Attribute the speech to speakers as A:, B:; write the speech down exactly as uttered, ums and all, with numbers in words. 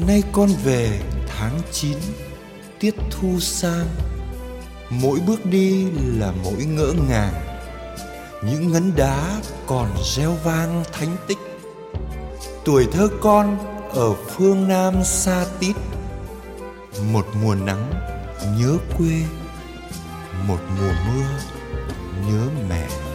A: Nay con về tháng chín, tiết thu sang. Mỗi bước đi là mỗi ngỡ ngàng, những ngấn đá còn reo vang thánh tích. Tuổi thơ con ở phương Nam xa tít, một mùa nắng nhớ quê, một mùa mưa nhớ mẹ.